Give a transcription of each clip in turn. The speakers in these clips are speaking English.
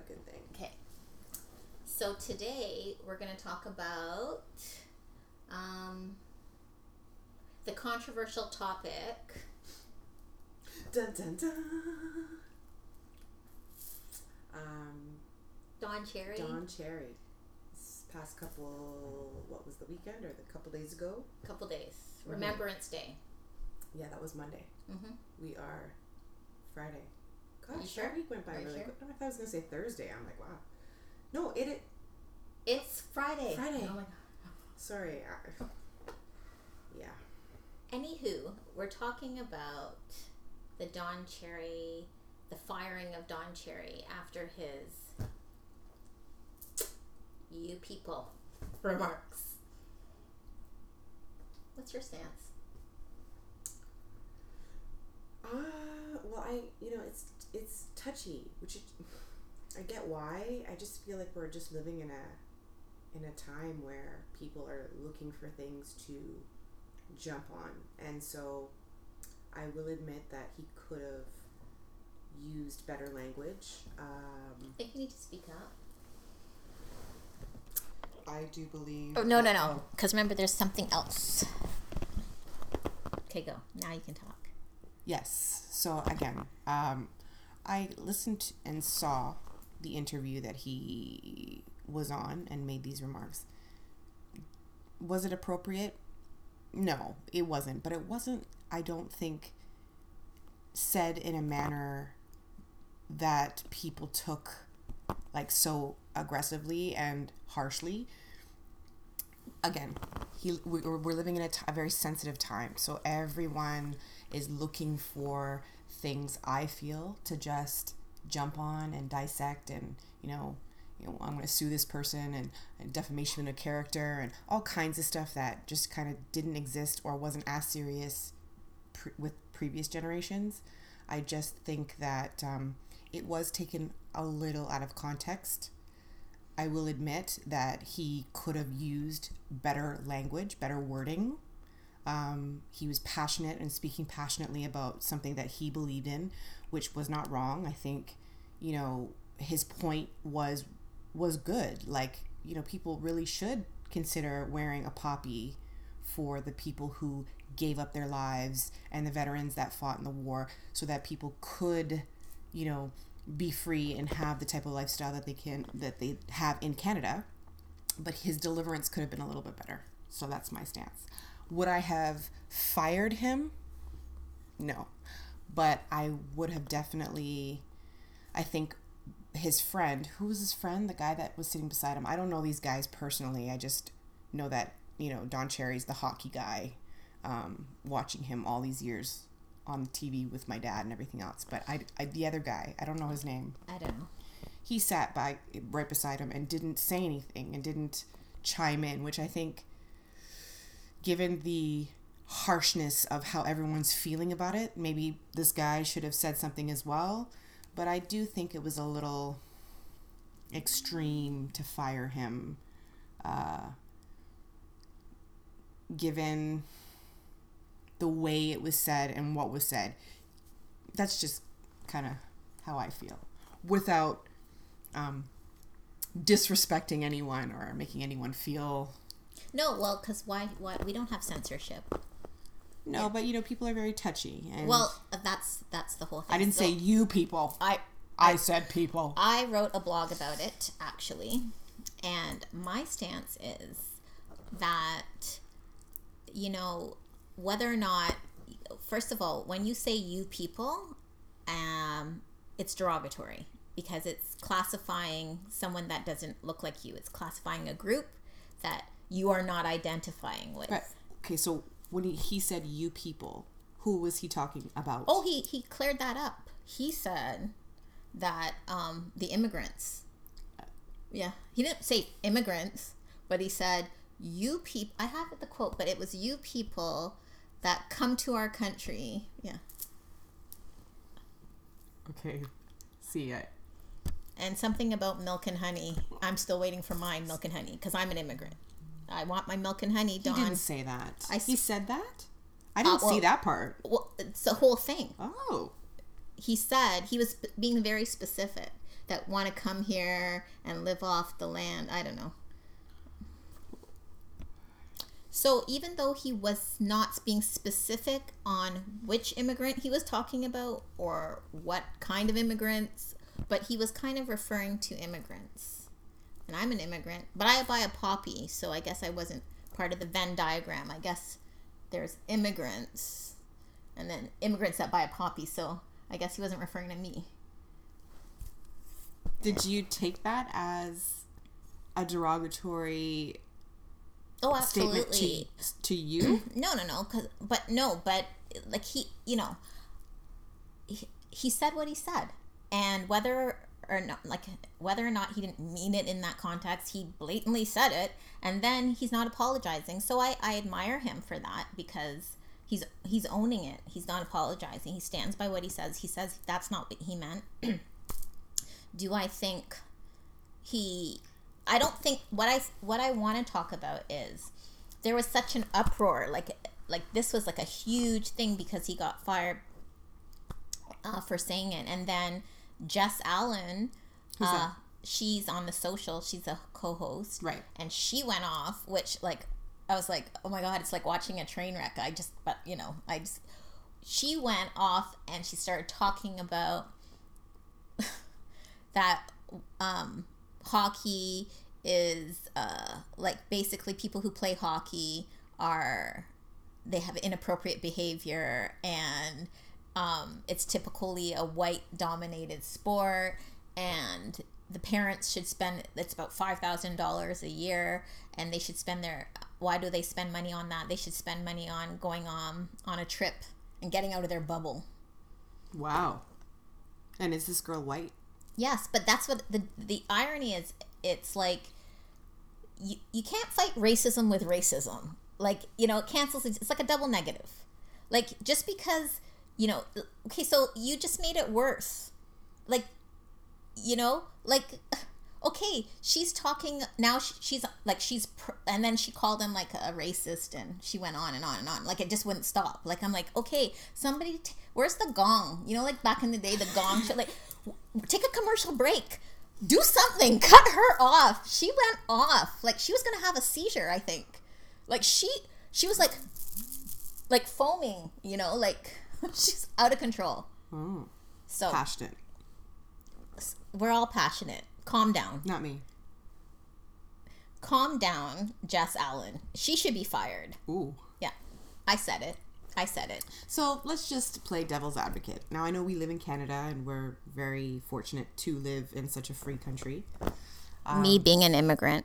good thing. Okay. So today we're going to talk about the controversial topic. Dun dun dun. Don Cherry. Don Cherry. This past couple, what was the weekend or the couple days ago? Couple days. Remembrance Day. Yeah, that was Monday. Mm-hmm. We are Friday. You Gosh, sure? that week went by really quick. I thought I was going to say Thursday. I'm like, wow. No, It's Friday. Friday. Oh my God. Sorry. Yeah. Anywho, we're talking about the Don Cherry, the firing of Don Cherry after his "you people" remarks. What's your stance? Well, it's touchy, which I get why. I just feel like we're just living in a time where people are looking for things to jump on, and so I will admit that he could have used better language. I think you need to speak up. I do believe. Oh, no. Because remember, there's something else. Okay, go. Now you can talk. Yes. So again, I listened and saw the interview that he was on and made these remarks. Was it appropriate? No, it wasn't. But it wasn't, I don't think, said in a manner that people took so aggressively and harshly. Again, we're living in a very sensitive time, so everyone is looking for things, I feel, to just jump on and dissect and I'm going to sue this person and defamation of character and all kinds of stuff that just kind of didn't exist or wasn't as serious with previous generations. I just think that it was taken a little out of context. I will admit that he could have used better language, better wording. He was passionate and speaking passionately about something that he believed in, which was not wrong. I think, his point was good. People really should consider wearing a poppy for the people who gave up their lives and the veterans that fought in the war so that people could, be free and have the type of lifestyle that they have in Canada. But his deliverance could have been a little bit better. So that's my stance. Would I have fired him? No. But I would have definitely, I think his friend, who was his friend? The guy that was sitting beside him. I don't know these guys personally. I just know that, Don Cherry's the hockey guy, watching him all these years on TV with my dad and everything else. But the other guy, I don't know his name. I don't know. He sat right beside him and didn't say anything and didn't chime in, which I think, given the harshness of how everyone's feeling about it, maybe this guy should have said something as well. But I do think it was a little extreme to fire him, given the way it was said and what was said. That's just kind of how I feel, without disrespecting anyone or making anyone feel. No, well, because why we don't have censorship. No, yeah. But people are very touchy. And that's the whole thing. I didn't say you people. I said people. I wrote a blog about it, actually, and my stance is that, whether or not, first of all, when you say you people, it's derogatory because it's classifying someone that doesn't look like you. It's classifying a group that you are not identifying with. Right. Okay, so when he said you people, who was he talking about? Oh, he cleared that up. He said that the immigrants. Yeah, he didn't say immigrants, but he said you people. I have the quote, but it was you people that come to our country. Yeah. Okay. See it. And something about milk and honey. I'm still waiting for mine, milk and honey, because I'm an immigrant. I want my milk and honey, Dawn. He didn't say that. He said that? I didn't see that part. Well, it's the whole thing. Oh. He said, he was being very specific. that want to come here and live off the land. I don't know. So even though he was not being specific on which immigrant he was talking about or what kind of immigrants, but he was kind of referring to immigrants. And I'm an immigrant, but I buy a poppy, so I guess I wasn't part of the Venn diagram. I guess there's immigrants and then immigrants that buy a poppy, so I guess he wasn't referring to me. Did you take that as a derogatory statement to you? No, but like he said what he said, and whether or not he didn't mean it in that context, he blatantly said it, and then he's not apologizing. So I admire him for that, because he's owning it. He's not apologizing. He stands by what he says. He says that's not what he meant. Do I think I don't think what I want to talk about is there was such an uproar, like this was like a huge thing because he got fired for saying it, and then Jess Allen, she's on The Social, she's a co-host, right? And she went off, which like I was like, oh my god, it's like watching a train wreck. She went off and she started talking about that. Hockey is like basically people who play hockey they have inappropriate behavior, and it's typically a white dominated sport, and the parents should spend, it's about $5,000 a year, and they should spend why do they spend money on that? They should spend money on going on a trip and getting out of their bubble. Wow. And is this girl white? Yes, but that's what the irony is. It's like you can't fight racism with racism. Like, it cancels. It's like a double negative. Like, just because, okay, so you just made it worse. Like, okay, she's talking now. And then she called him like a racist, and she went on and on and on. Like, it just wouldn't stop. Like, I'm like, okay, somebody, where's the gong? Like back in the day, the gong should like. Take a commercial break. Do something. Cut her off. She went off. Like, she was going to have a seizure, I think. Like, she was like foaming, like she's out of control. So passionate. We're all passionate. Calm down. Not me. Calm down, Jess Allen. She should be fired. Ooh. Yeah. I said it. So let's just play devil's advocate. Now, I know we live in Canada and we're very fortunate to live in such a free country. Me being an immigrant.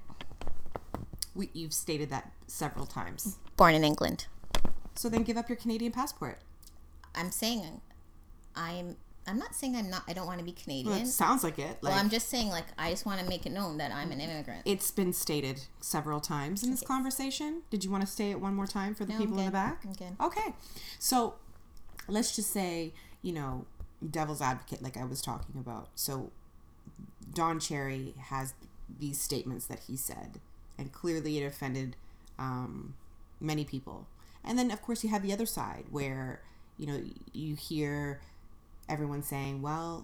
You've stated that several times. Born in England. So then give up your Canadian passport. I'm saying I'm not saying I don't want to be Canadian. Well, it sounds like it. I'm just saying, I just want to make it known that I'm an immigrant. It's been stated several times in this conversation. Did you want to say it one more time for the people in the back? I'm good. Okay. So let's just say, devil's advocate, like I was talking about. So Don Cherry has these statements that he said, and clearly it offended many people. And then, of course, you have the other side where, you hear everyone saying, well,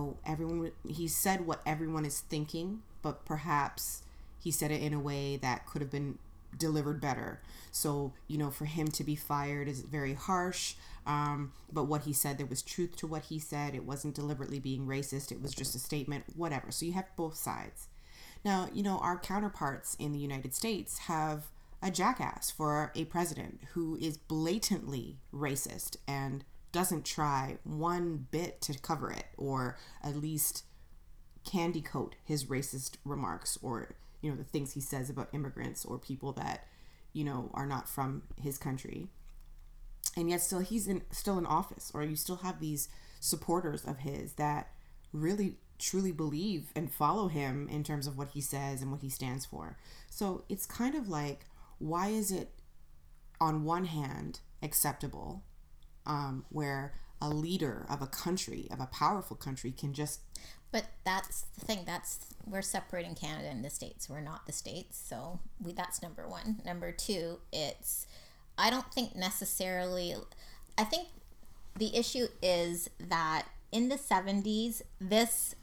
he said what everyone is thinking, but perhaps he said it in a way that could have been delivered better. So, for him to be fired is very harsh. But what he said, there was truth to what he said. It wasn't deliberately being racist. It was just a statement, whatever. So you have both sides. Now, our counterparts in the United States have a jackass for a president who is blatantly racist and doesn't try one bit to cover it, or at least candy coat his racist remarks, or the things he says about immigrants or people that are not from his country. And yet still he's still in office, or you still have these supporters of his that really truly believe and follow him in terms of what he says and what he stands for. So it's kind of like, why is it on one hand acceptable where a leader of a country, of a powerful country, can just... But that's the thing. We're separating Canada and the States. We're not the States. So that's number one. Number two, I don't think necessarily... I think the issue is that in the 70s, this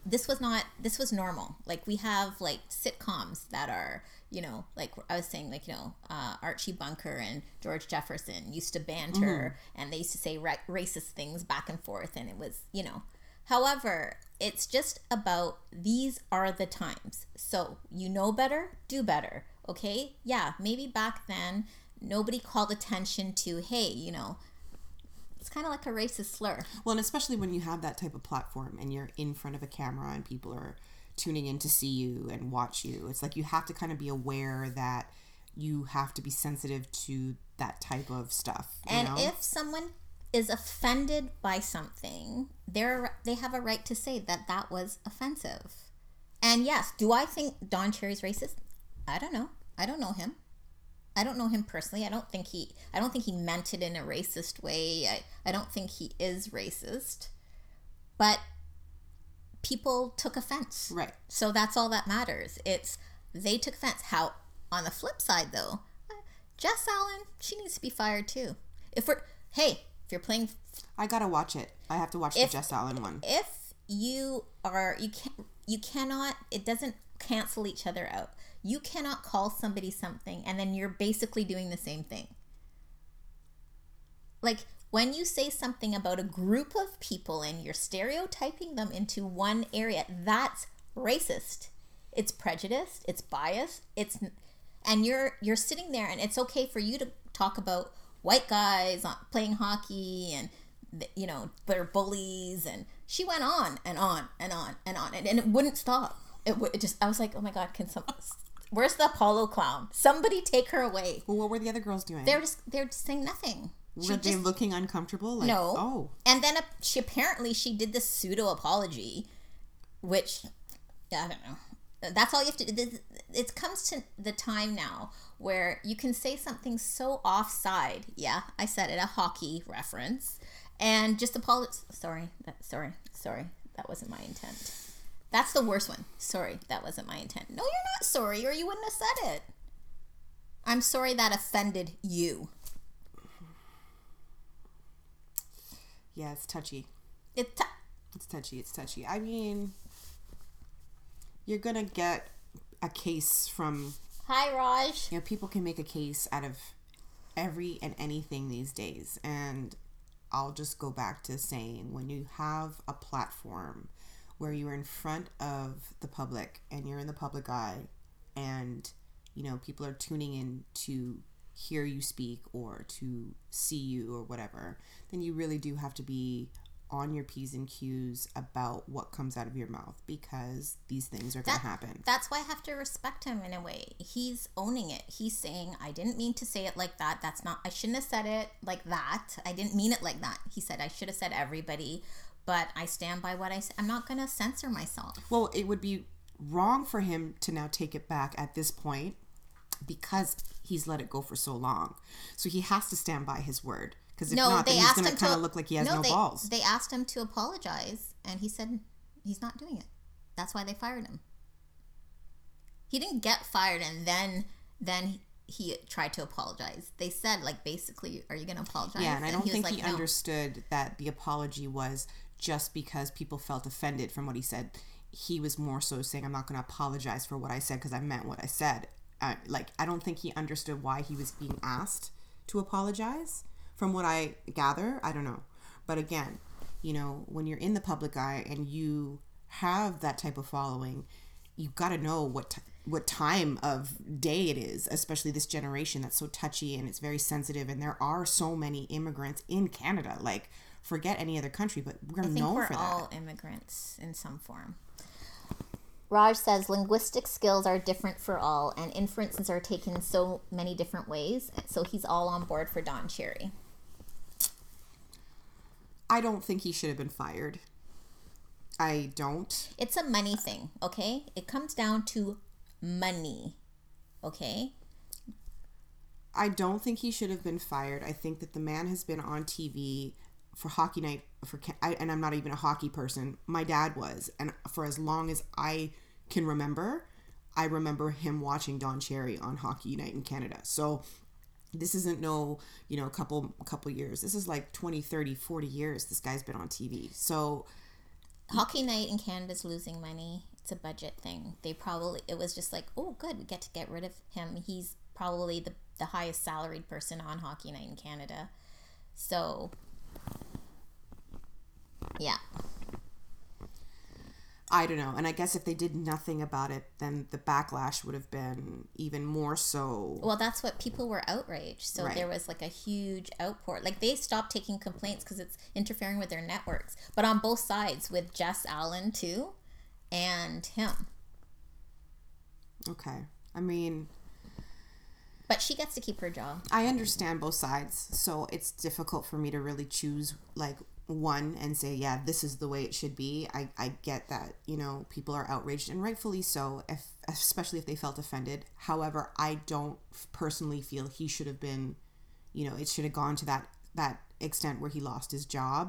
this was normal. Like we have like sitcoms that are, you know, like I was saying, like, you know, Archie Bunker and George Jefferson used to banter, and they used to say racist things back and forth, and it was, you know. However, it's just about, these are the times. So you know better, do better. Okay? Yeah, maybe back then nobody called attention to, hey, you know, it's kind of like a racist slur. Well, and especially when you have that type of platform and you're in front of a camera and people are tuning in to see you and watch you. It's like you have to kind of be aware that you have to be sensitive to that type of stuff. And if someone is offended by something, they have a right to say that that was offensive. And yes, do I think Don Cherry's racist? I don't know. I don't know him. I don't know him personally. I don't think he meant it in a racist way. I don't think he is racist. But people took offense. Right. So that's all that matters. They took offense. How, on the flip side though, Jess Allen, she needs to be fired too. If you're playing, I gotta watch it. I have to watch the Jess Allen one. If you cannot, it doesn't cancel each other out. You cannot call somebody something and then you're basically doing the same thing. Like when you say something about a group of people and you're stereotyping them into one area, that's racist. It's prejudiced, it's biased, and you're sitting there, and it's okay for you to talk about white guys playing hockey and, you know, they're bullies, and she went on and on and on and on, and it wouldn't stop. It just, I was like, oh my God, where's the Apollo clown? Somebody take her away. Well, what were the other girls doing? They're just saying nothing. Were they looking uncomfortable? Like, no. Oh. And then she did this pseudo apology, which, I don't know. That's all you have to do. It comes to the time now where you can say something so offside. Yeah, I said it, a hockey reference, and just apologize. Sorry, that wasn't my intent. That's the worst one. Sorry, that wasn't my intent. No, you're not sorry, or you wouldn't have said it. I'm sorry that offended you. Yeah, it's touchy. It's touchy. I mean, you're gonna get a case from... Hi, Raj. You know, people can make a case out of every and anything these days. And I'll just go back to saying, when you have a platform where you're in front of the public and you're in the public eye and, you know, people are tuning in to hear you speak or to see you or whatever, then you really do have to be on your P's and Q's about what comes out of your mouth, because these things are going to happen. That's why I have to respect him in a way. He's owning it. He's saying, I didn't mean to say it like that. I shouldn't have said it like that. I didn't mean it like that. He said, I should have said everybody, but I stand by what I said. I'm not going to censor myself. Well, it would be wrong for him to now take it back at this point, because he's let it go for so long. So he has to stand by his word. Because if not, then he's going to kind of look like he has no balls. They asked him to apologize, and he said he's not doing it. That's why they fired him. He didn't get fired, and then he tried to apologize. They said, like, basically, are you going to apologize? Yeah, and I don't think he understood that the apology was just because people felt offended from what he said. He was more so saying, I'm not going to apologize for what I said because I meant what I said. I don't think he understood why he was being asked to apologize. From what I gather, I don't know. But again, you know, when you're in the public eye and you have that type of following, you've got to know what time of day it is, especially this generation that's so touchy and it's very sensitive. And there are so many immigrants in Canada. Like, forget any other country, but we're known for that. I think we're all immigrants in some form. Raj says linguistic skills are different for all, and inferences are taken so many different ways. So he's all on board for Don Cherry. I don't think he should have been fired. I don't. It's a money thing, okay? It comes down to money, okay? I don't think he should have been fired. I think that the man has been on TV for Hockey Night, and I'm not even a hockey person. My dad was, and for as long as I can remember, I remember him watching Don Cherry on Hockey Night in Canada. So this isn't a couple years. This is like 20, 30, 40 years this guy's been on TV. So Hockey Night in Canada's losing money. It's a budget thing. It was just like, oh, good, we get to get rid of him. He's probably the highest salaried person on Hockey Night in Canada. So, yeah. I don't know. And I guess if they did nothing about it, then the backlash would have been even more so. Well, that's what people were outraged. So Right. there was like a huge outpour. Like they stopped taking complaints because it's interfering with their networks. But on both sides, with Jess Allen too, and him. Okay. I mean, But she gets to keep her job. I understand both sides. So it's difficult for me to really choose like one and say, yeah, this is the way it should be. I get that, you know, people are outraged and rightfully so, especially if they felt offended. However, I don't personally feel he should have been, you know, it should have gone to that extent where he lost his job.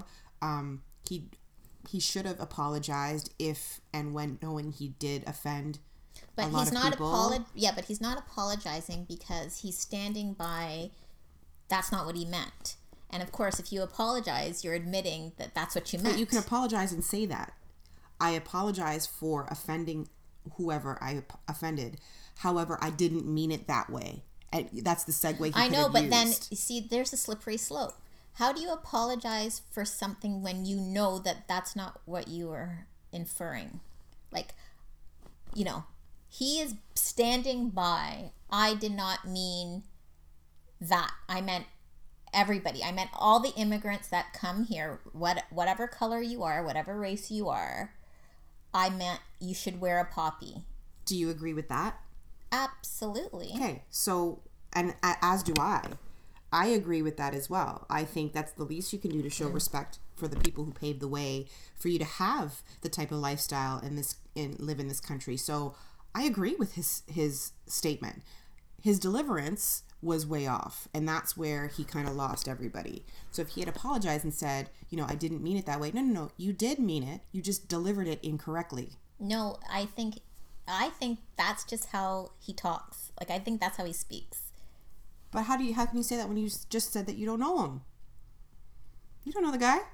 He should have apologized if and when knowing he did offend But a lot he's of not people. but he's not apologizing because he's standing by that's not what he meant. And of course, if you apologize, you're admitting that that's what you meant. But you can apologize and say that. I apologize for offending whoever I offended. However, I didn't mean it that way. And that's the segue he I could know, have but used. then you see, there's a slippery slope. How do you apologize for something when you know that that's not what you were inferring? Like, you know, he is standing by. I did not mean that. I meant everybody. I meant all the immigrants that come here, whatever color you are, whatever race you are. I meant you should wear a poppy. Do you agree with that? Absolutely. Okay, so, and as do I. I agree with that as well. I think that's the least you can do to show respect for the people who paved the way for you to have the type of lifestyle and live in this country. So I agree with his statement. His deliverance was way off, and that's where he kind of lost everybody. So if he had apologized and said, you know, I didn't mean it that way. No, you did mean it. You just delivered it incorrectly. No, I think that's just how he talks. Like, I think that's how he speaks. But how can you say that when you just said that you don't know him? You don't know the guy?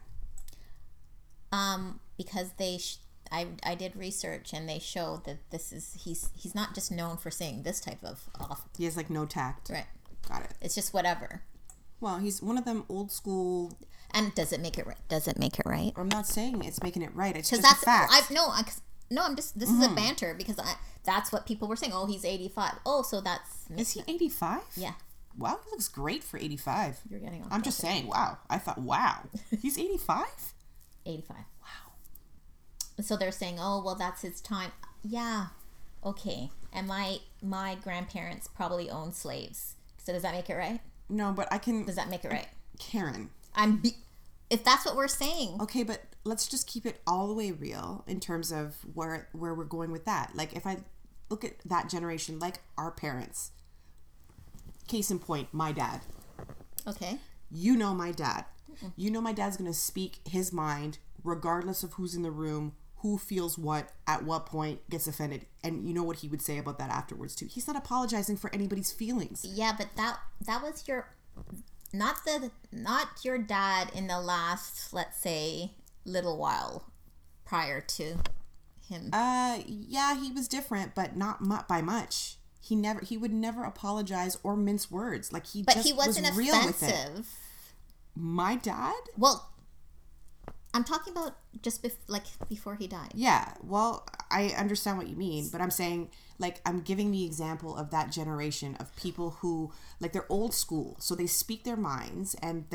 Because I did research and they showed that he's not just known for saying this type of off. He has like no tact. Right. Got it. It's just whatever. Well, he's one of them old school. And does it make it right? Does it make it right? I'm not saying it's making it right. It's Because just a fact. I'm just. This is a banter because that's what people were saying. Oh, he's 85. Oh, so that's. Is he 85? Yeah. Wow, he looks great for 85. You're getting off. I'm just saying. Wow. I thought, wow, he's 85. 85. Wow. So they're saying, oh, well, that's his time. Yeah. Okay. And my grandparents probably owned slaves. So does that make it right? No, but I can. Does that make it right? Karen. If that's what we're saying. Okay, but let's just keep it all the way real in terms of where we're going with that. Like, if I look at that generation, like our parents. Case in point, my dad. Okay. You know my dad. You know my dad's going to speak his mind regardless of who's in the room, who feels what, at what point gets offended. And you know what he would say about that afterwards too. He's not apologizing for anybody's feelings. Yeah, but that was not your dad in the last, let's say, little while prior to him. Yeah, he was different, but not by much. He would never apologize or mince words. Like he wasn't was real offensive. With it. My dad? Well, I'm talking about just before he died. Yeah, well, I understand what you mean, but I'm saying, like, I'm giving the example of that generation of people who, like, they're old school, so they speak their minds, and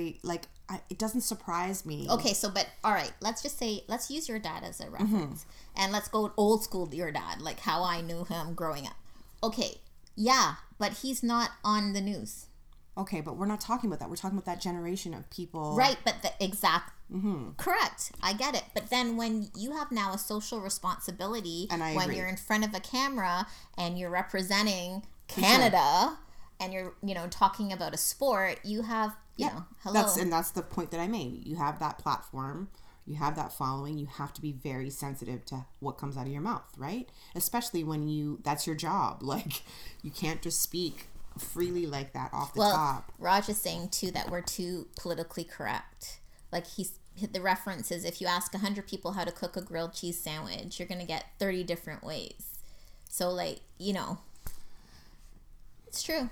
it doesn't surprise me. Okay, but all right, let's use your dad as a reference, and let's go old school your dad, like how I knew him growing up. Okay, yeah, but he's not on the news. Okay, but we're not talking about that. We're talking about that generation of people. Right, but correct. I get it. But then when you have now a social responsibility, and when you're in front of a camera and you're representing Canada and you're, talking about a sport, you have, hello. That's the point that I made. You have that platform. You have that following. You have to be very sensitive to what comes out of your mouth, right? Especially when that's your job. Like, you can't just speak freely like that off the top. Raj is saying too that we're too politically correct. Like the reference is if you ask 100 people how to cook a grilled cheese sandwich, you're going to get 30 different ways. So, like, you know, it's true.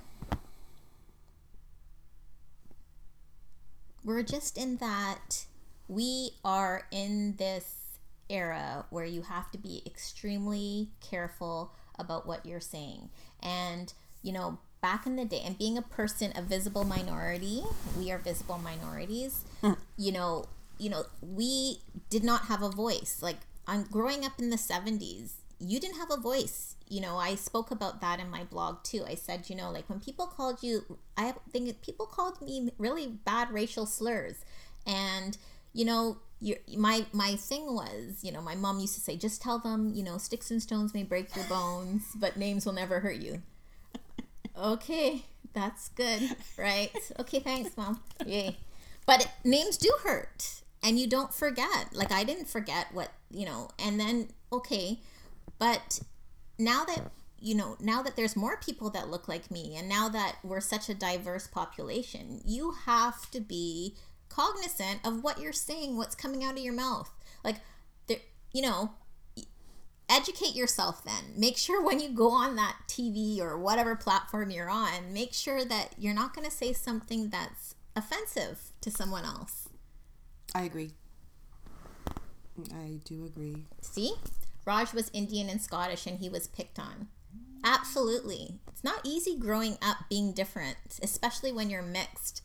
We're just in that we are in this era where you have to be extremely careful about what you're saying. And, you know, back in the day, and being a person, a visible minority, we are visible minorities, you know, we did not have a voice. Like, I'm growing up in the 70s, you didn't have a voice. You know, I spoke about that in my blog too. I said, you know, like when people called you, I think people called me really bad racial slurs. And, you know, my thing was, you know, my mom used to say, just tell them, you know, sticks and stones may break your bones, but names will never hurt you. Okay, that's good, right? Okay, thanks, Mom. Yay. But names do hurt, and you don't forget. Like, I didn't forget what, you know, and then, okay, but now that, you know, now that there's more people that look like me, and now that we're such a diverse population, you have to be cognizant of what you're saying, what's coming out of your mouth. Like, there, you know, educate yourself then. Make sure when you go on that TV or whatever platform you're on, make sure that you're not going to say something that's offensive to someone else. I agree. I do agree. See? Raj was Indian and Scottish and he was picked on. Absolutely. It's not easy growing up being different, especially when you're mixed.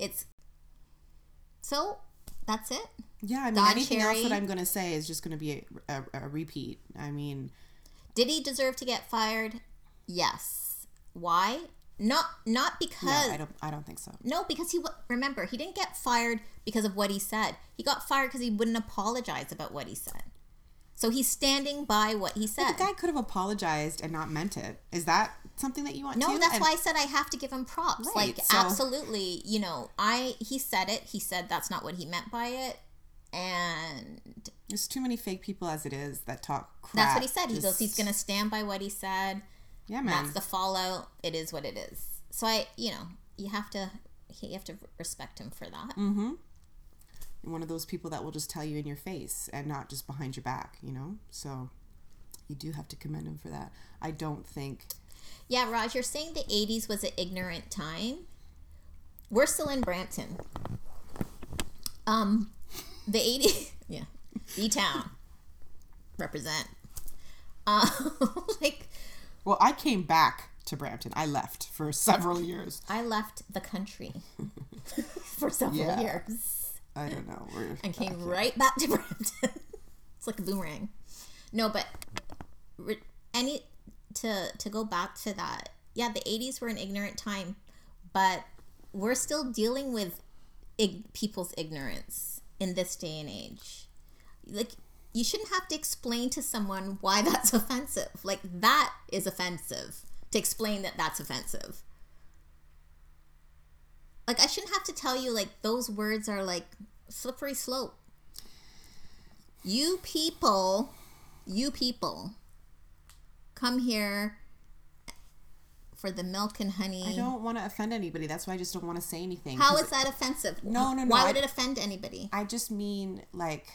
So, that's it. Yeah, I mean, Don anything Cherry, else that I'm going to say is just going to be a repeat. I mean... Did he deserve to get fired? Yes. Why? Not because... No, I don't think so. No, because remember, he didn't get fired because of what he said. He got fired because he wouldn't apologize about what he said. So he's standing by what he said. But the guy could have apologized and not meant it. Is that something that you want to? No, that's why I said I have to give him props. Right, like, so... absolutely, you know, he said it. He said that's not what he meant by it. And there's too many fake people as it is that talk crap. That's what he said. He goes, he's going to stand by what he said. Yeah, man. That's the fallout. It is what it is. So you have to respect him for that. Mm-hmm. One of those people that will just tell you in your face and not just behind your back, you know? So you do have to commend him for that. I don't think... Yeah, Raj, you're saying the 80s was an ignorant time. We're still in Brampton. The 80s... Yeah. B-Town. Represent. Well, I came back to Brampton. I left for several years. I left the country for several years. I don't know. And came right back to Brampton. It's like a boomerang. No, but to go back to that, yeah, the 80s were an ignorant time, but we're still dealing with people's ignorance in this day and age. Like, you shouldn't have to explain to someone why that's offensive. Like, that is offensive, to explain that that's offensive. Like, I shouldn't have to tell you, like, those words are, like, slippery slope. You people, come here for the milk and honey. I don't want to offend anybody. That's why I just don't want to say anything. How is that offensive? No. Why would it offend anybody? I just mean, like,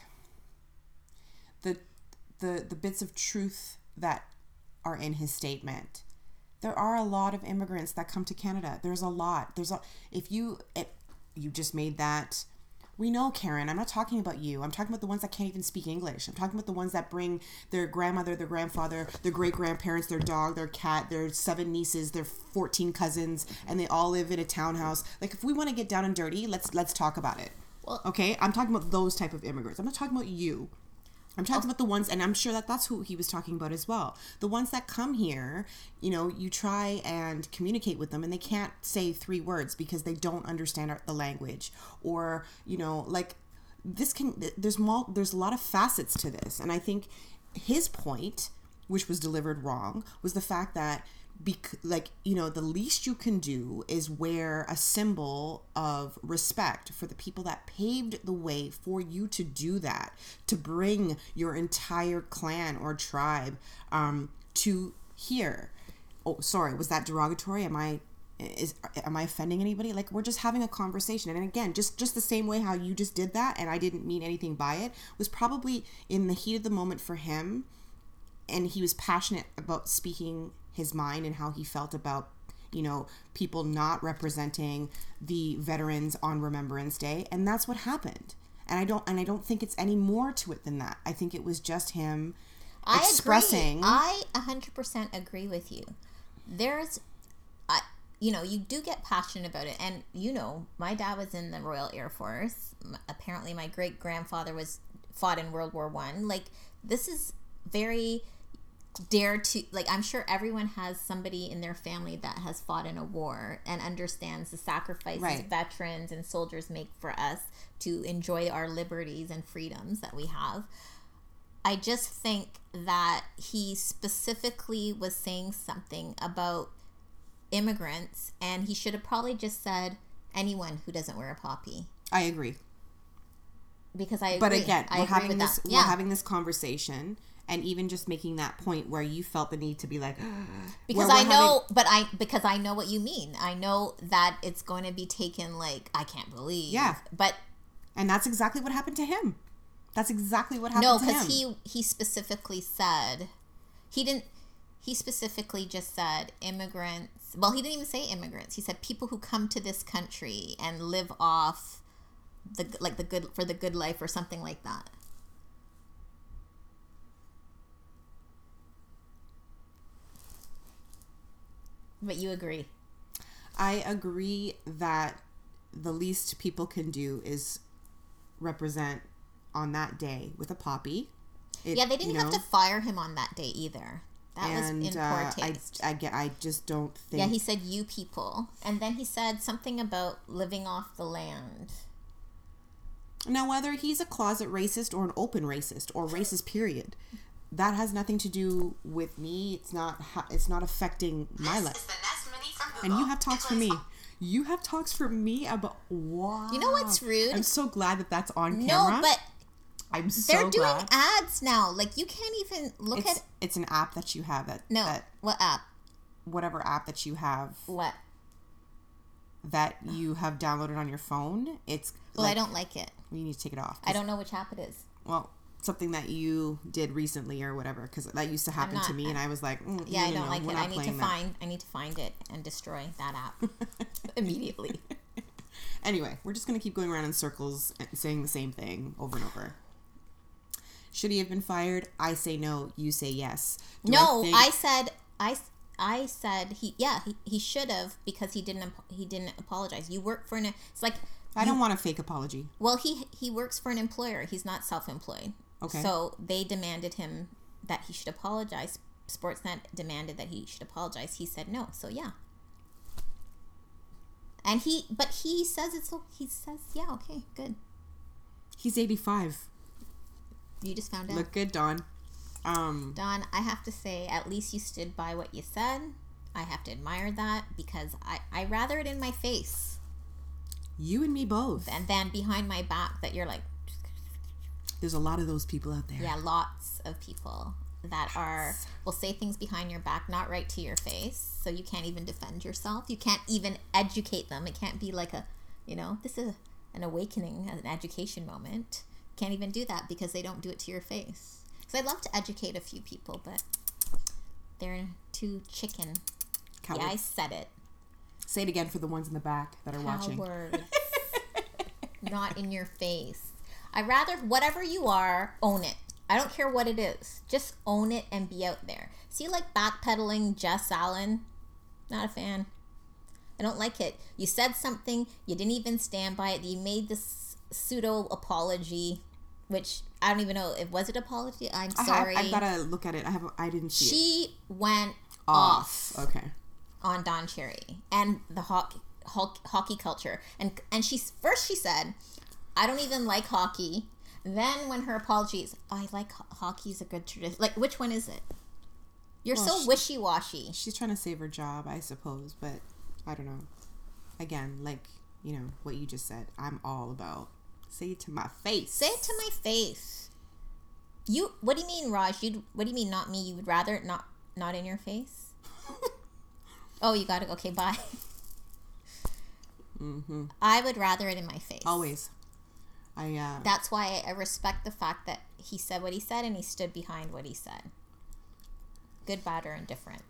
the bits of truth that are in his statement. There are a lot of immigrants that come to Canada. There's a lot. If you just made that. We know, Karen. I'm not talking about you. I'm talking about the ones that can't even speak English. I'm talking about the ones that bring their grandmother, their grandfather, their great-grandparents, their dog, their cat, their 7 nieces, their 14 cousins, and they all live in a townhouse. Like, if we want to get down and dirty, let's talk about it. Well, okay? I'm talking about those type of immigrants. I'm not talking about you. I'm talking about the ones, and I'm sure that's who he was talking about as well. The ones that come here, you know, you try and communicate with them, and they can't say 3 words because they don't understand the language. Or, you know, like, there's a lot of facets to this. And I think his point, which was delivered wrong, was the fact that, the least you can do is wear a symbol of respect for the people that paved the way for you to do that, to bring your entire clan or tribe to here. Oh, sorry, was that derogatory? Am I am I offending anybody? Like, we're just having a conversation. And again, just the same way how you just did that and I didn't mean anything by it, was probably in the heat of the moment for him, and he was passionate about speaking his mind and how he felt about, you know, people not representing the veterans on Remembrance Day, and that's what happened. And I don't think it's any more to it than that. I think it was just him expressing. I 100% agree with you. You know, you do get passionate about it. And, you know, my dad was in the Royal Air Force. Apparently, my great-grandfather fought in World War I. Like, this is very I'm sure everyone has somebody in their family that has fought in a war and understands the sacrifices veterans and soldiers make for us to enjoy our liberties and freedoms that we have. I just think that he specifically was saying something about immigrants, and he should have probably just said anyone who doesn't wear a poppy. I agree. Because I agree. But again, we're having this conversation, and even just making that point where you felt the need to be like, because I know what you mean. I know that it's going to be taken like, I can't believe. Yeah. And that's exactly what happened to him. That's exactly what happened to him. No, because he specifically said, he specifically just said immigrants. Well, he didn't even say immigrants. He said people who come to this country and live off the good life or something like that. But you agree. I agree that the least people can do is represent on that day with a poppy. They didn't have to fire him on that day either. That was in poor taste. I just don't think... Yeah, he said, you people. And then he said something about living off the land. Now, whether he's a closet racist or an open racist or racist, period, that has nothing to do with me. It's not affecting my life. And you have talks for me. You have talks for me about... Wow. You know what's rude? I'm so glad that that's on camera. No, but... I'm so They're doing glad. ads now. Like, you can't even look at... It's an app that you have what app? Whatever app that you have. What? That you have downloaded on your phone. It's... Well, I don't like it. You need to take it off. I don't know which app it is. Well, something that you did recently or whatever, because that used to happen to me, and I was like, I don't like it. I need to find it and destroy that app immediately. Anyway, we're just going to keep going around in circles and saying the same thing over and over. Should he have been fired? I say no. You say yes. I said he should have, because he didn't apologize. You work for it's like, I don't want a fake apology. Well, he works for an employer. He's not self-employed. Okay. So they demanded him that he should apologize. Sportsnet demanded that he should apologize. He said no. So yeah. And he says yeah, okay, good. He's 85. You just found out. Look good, Dawn. Dawn, I have to say, at least you stood by what you said. I have to admire that, because I rather it in my face. You and me both. And then behind my back that you're like... There's a lot of those people out there. Yeah, lots of people that will say things behind your back, not right to your face, so you can't even defend yourself. You can't even educate them. It can't be like this is an awakening, an education moment. Can't even do that because they don't do it to your face. So I'd love to educate a few people, but they're too chicken. Cowards. Yeah, I said it. Say it again for the ones in the back that are watching. Cowards. Not in your face. I rather, whatever you are, own it. I don't care what it is. Just own it and be out there. See, like backpedaling Jess Allen? Not a fan. I don't like it. You said something, you didn't even stand by it. You made this pseudo apology, which I don't even know. Was it apology? I'm sorry. I've got to look at it. I didn't see it. She went off. Okay. On Don Cherry and the hockey culture. And she said, I don't even like hockey. Then when her apologies, I like hockey's a good tradition. Like, which one is it? You're so wishy-washy. She's trying to save her job, I suppose, but I don't know. Again, like, what you just said, I'm all about. Say it to my face. Say it to my face. What do you mean, Raj? What do you mean, not me? You would rather not in your face? Oh, you got it. Okay, bye. Mm-hmm. I would rather it in my face. Always. That's why I respect the fact that he said what he said and he stood behind what he said. Good, bad, or indifferent.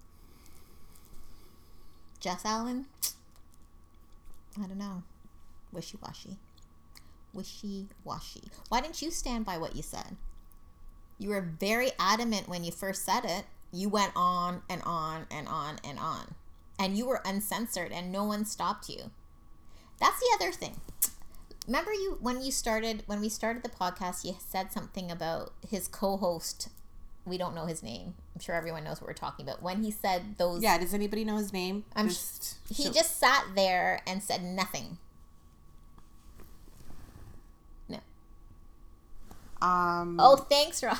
Jess Allen? I don't know. Wishy-washy. Wishy-washy. Why didn't you stand by what you said? You were very adamant when you first said it. You went on and on and on and on. And you were uncensored and no one stopped you. That's the other thing. Remember when we started the podcast, you said something about his co-host. We don't know his name. I'm sure everyone knows what we're talking about. When he said those... Yeah, does anybody know his name? He just sat there and said nothing. No. Oh, thanks, Raj.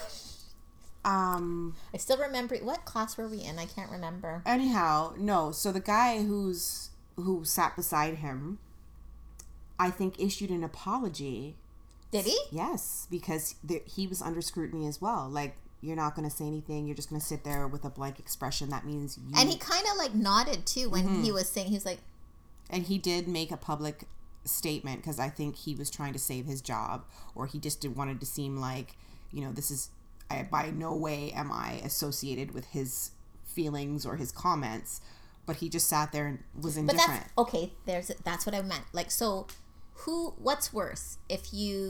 I still remember... What class were we in? I can't remember. Anyhow, no. So the guy who sat beside him, I think, issued an apology. Did he? Yes, because he was under scrutiny as well. Like, you're not going to say anything. You're just going to sit there with a blank expression. That means you... And he kind of, like, nodded, too, when he was saying... He was like... And he did make a public statement, because I think he was trying to save his job, or he just wanted to seem like, this is... by no way am I associated with his feelings or his comments, but he just sat there and was indifferent. That's what I meant. Like, so... What's worse? If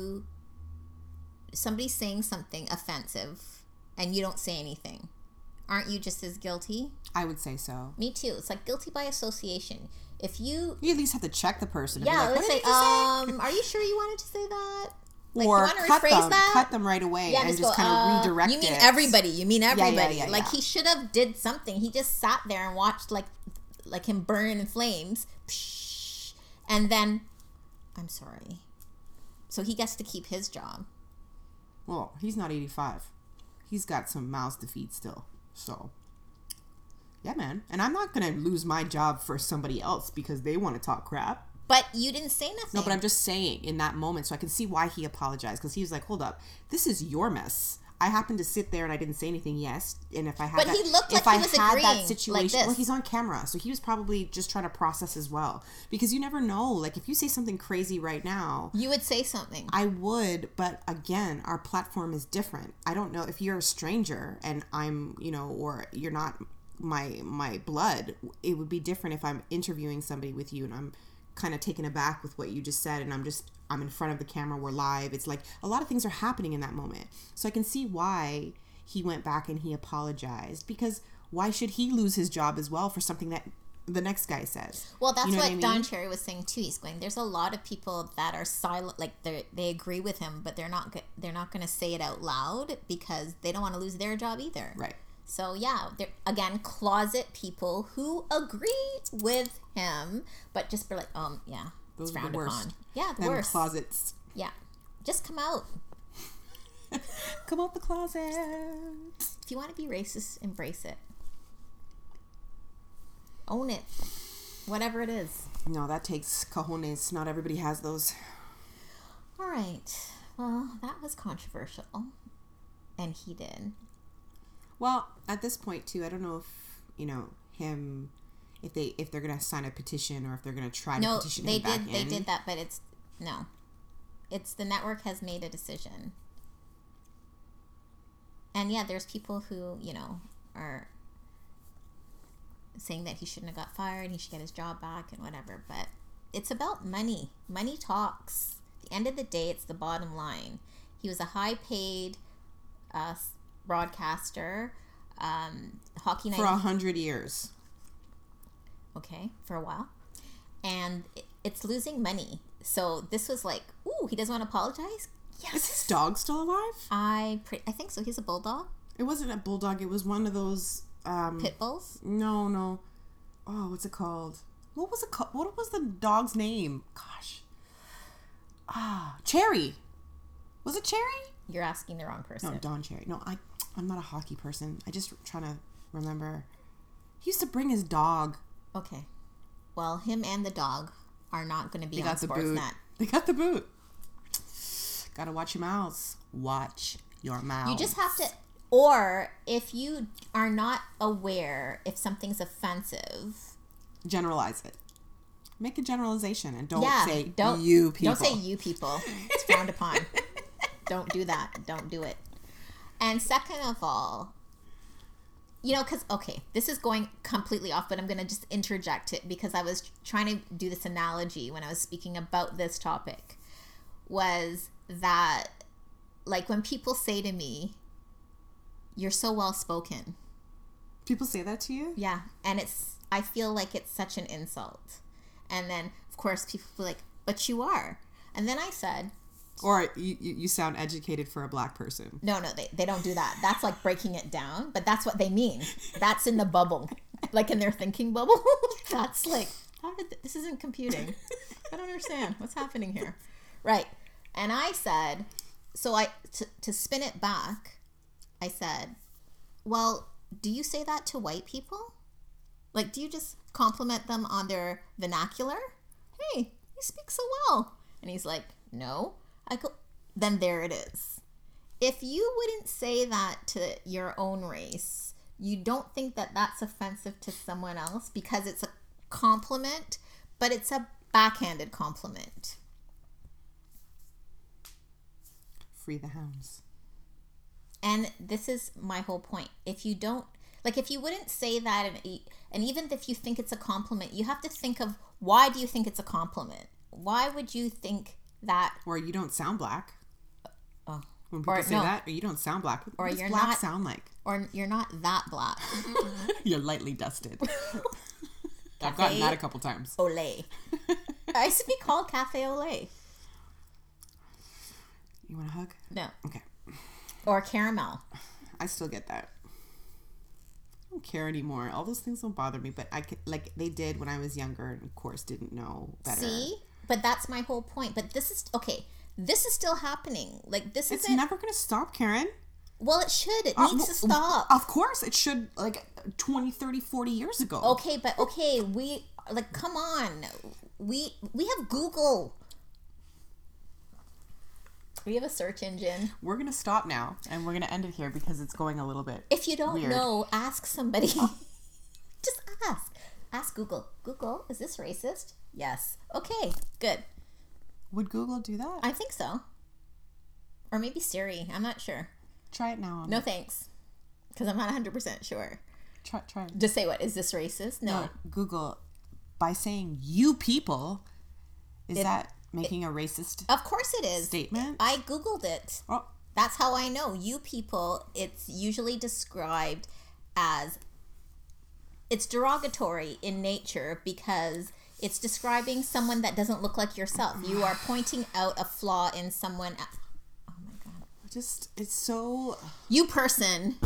somebody's saying something offensive and you don't say anything, aren't you just as guilty? I would say so. Me too. It's like guilty by association. If you at least have to check the person. And yeah, be like, let's say, are you sure you wanted to say that? Like, or cut them right away and just kind of redirect it. You mean everybody. Yeah. Like, he should have did something. He just sat there and watched like him burn in flames. Psh, and then... I'm sorry. So he gets to keep his job. Well, he's not 85. He's got some mouths to feed still. So, yeah, man. And I'm not going to lose my job for somebody else because they want to talk crap. But you didn't say nothing. No, but I'm just saying in that moment, so I can see why he apologized. Because he was like, hold up. This is your mess. I happened to sit there and I didn't say anything, yes. And if I had he looked like he was agreeing that situation, like this. Well, he's on camera, so he was probably just trying to process as well. Because you never know. Like, if you say something crazy right now... You would say something. I would, but again, our platform is different. I don't know if you're a stranger and I'm, or you're not my blood. It would be different if I'm interviewing somebody with you and I'm kind of taken aback with what you just said and I'm in front of the camera, we're live. It's like a lot of things are happening in that moment. So I can see why he went back and he apologized, because why should he lose his job as well for something that the next guy says? Well, that's what Don Cherry was saying too. He's going, there's a lot of people that are silent, like they agree with him, but they're not going to say it out loud because they don't want to lose their job either. Right. So yeah, again, closet people who agree with him, but just be like, yeah. Those are the worst. Yeah, the worst. Closets. Yeah. Just come out. Come out the closet. If you want to be racist, embrace it. Own it. Whatever it is. No, that takes cojones. Not everybody has those. All right. Well, that was controversial. And he did. Well, at this point, too, I don't know if, him... If they're gonna sign a petition or if they're gonna try to petition him back in. They did that, but it's the network has made a decision, and yeah, there's people who are saying that he shouldn't have got fired, he should get his job back and whatever. But it's about money. Money talks. At the end of the day, it's the bottom line. He was a high-paid broadcaster, Hockey Night for 100 years. Okay, for a while. And it's losing money. So this was like, ooh, he doesn't want to apologize? Yes. Is his dog still alive? I think so. He's a bulldog. It wasn't a bulldog. It was one of those... Pit bulls? No. Oh, what's it called? What was it called? What was the dog's name? Gosh. Cherry. Was it Cherry? You're asking the wrong person. No, Don Cherry. No, I'm not a hockey person. I just trying to remember. He used to bring his dog. Okay. Well, him and the dog are not going to be on Sportsnet. They got the boot. Gotta watch your mouths. Watch your mouth. You just have to... Or if you are not aware if something's offensive... Generalize it. Make a generalization and don't say don't, you people. Don't say you people. It's frowned upon. Don't do that. Don't do it. And second of all, you know, because, okay, this is going completely off, but I'm going to just interject it because I was trying to do this analogy when I was speaking about this topic, was that, like, when people say to me, you're so well-spoken. People say that to you? Yeah. And I feel like it's such an insult. And then, of course, people feel like, but you are. And then I said... Or you sound educated for a black person. No, they don't do that. That's like breaking it down, but that's what they mean. That's in the bubble. Like in their thinking bubble. That's like, this isn't computing. I don't understand. What's happening here? Right. And I said, so to spin it back, I said, well, do you say that to white people? Like, do you just compliment them on their vernacular? Hey, you speak so well. And he's like, no. I go, then there it is. If you wouldn't say that to your own race, you don't think that that's offensive to someone else because it's a compliment, but it's a backhanded compliment. Free the hounds. And this is my whole point. If you don't, like, if you wouldn't say that, and even if you think it's a compliment, you have to think of, why do you think it's a compliment? Why would you think that? Or you don't sound black. Oh. When people say that, or you don't sound black. What does black sound like? Or you're not that black. You're lightly dusted. I've gotten that a couple times. Olay. I used to be called Cafe Olay. You want a hug? No. Okay. Or caramel. I still get that. I don't care anymore. All those things don't bother me, but like they did when I was younger, and of course didn't know better. See? But that's my whole point. But this is okay. This is still happening. Like, this It's never going to stop, Karen. Well, it should. It needs to stop. Of course, it should, like 20, 30, 40 years ago. Okay, but we, like, come on. We have Google. We have a search engine. We're going to stop now, and we're going to end it here because it's going a little bit If you don't weird. know, ask somebody. Just ask. Ask Google. Google, is this racist? Yes. Okay, good. Would Google do that? I think so. Or maybe Siri. I'm not sure. Try it now. No thanks. Because I'm not 100% sure. Try it. Just say what? Is this racist? No. Google, by saying you people, is that making a racist Of course it is. statement? I Googled it. Oh. That's how I know. You people, it's usually described as, it's derogatory in nature because it's describing someone that doesn't look like yourself. You are pointing out a flaw in someone. Oh my God. It's so... You person.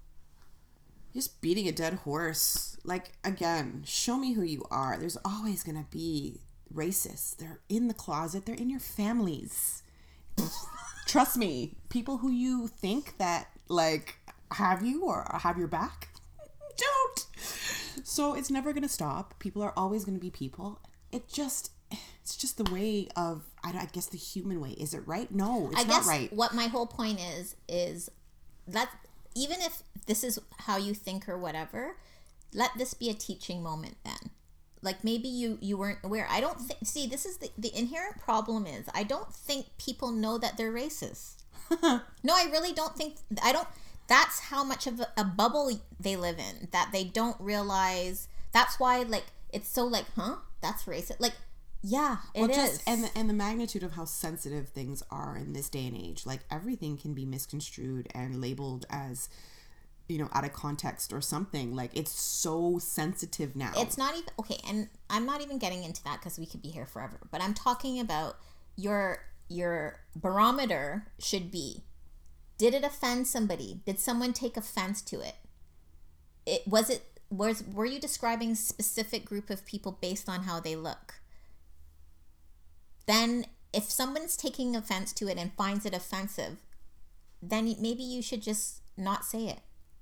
Just beating a dead horse. Like, again, show me who you are. There's always going to be racists. They're in the closet. They're in your families. Trust me. People who you think that, like, have you or have your back, don't. So it's never going to stop. People are always going to be people. It's just the way of, I guess, the human way. Is it right? No, it's not right. What my whole point is that even if this is how you think or whatever, let this be a teaching moment then. Like, maybe you weren't aware. I don't think, see, this is the inherent problem is, I don't think people know that they're racist. No, I really don't think, that's how much of a bubble they live in, that they don't realize. That's why, like, it's so like, huh? That's racist. Like, yeah, it is. And the magnitude of how sensitive things are in this day and age. Like, everything can be misconstrued and labeled as, out of context or something. Like, it's so sensitive now. It's not even, okay, and I'm not even getting into that because we could be here forever. But I'm talking about your barometer should be, did it offend somebody? Did someone take offense to it? Were you describing a specific group of people based on how they look? Then if someone's taking offense to it and finds it offensive, then maybe you should just not say it.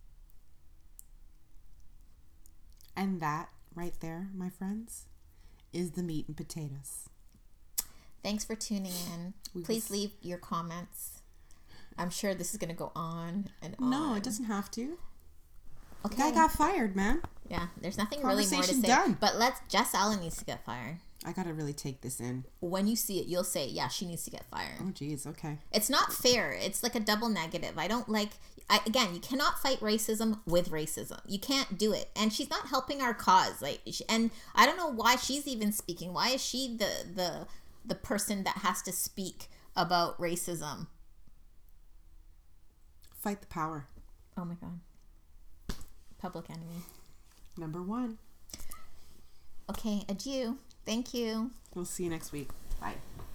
And that right there, my friends, is the meat and potatoes. Thanks for tuning in. Please leave your comments. I'm sure this is going to go on and on. No, it doesn't have to. Okay. The guy got fired, man. Yeah, there's nothing really more to say. Done. But Jess Allen needs to get fired. I gotta really take this in. When you see it, you'll say, yeah, she needs to get fired. Oh, geez, okay. It's not fair. It's like a double negative. I don't like... again, you cannot fight racism with racism. You can't do it. And she's not helping our cause. And I don't know why she's even speaking. Why is she the person that has to speak about racism? Fight the power. Oh, my God. Public enemy. Number 1. Okay, adieu. Thank you. We'll see you next week. Bye.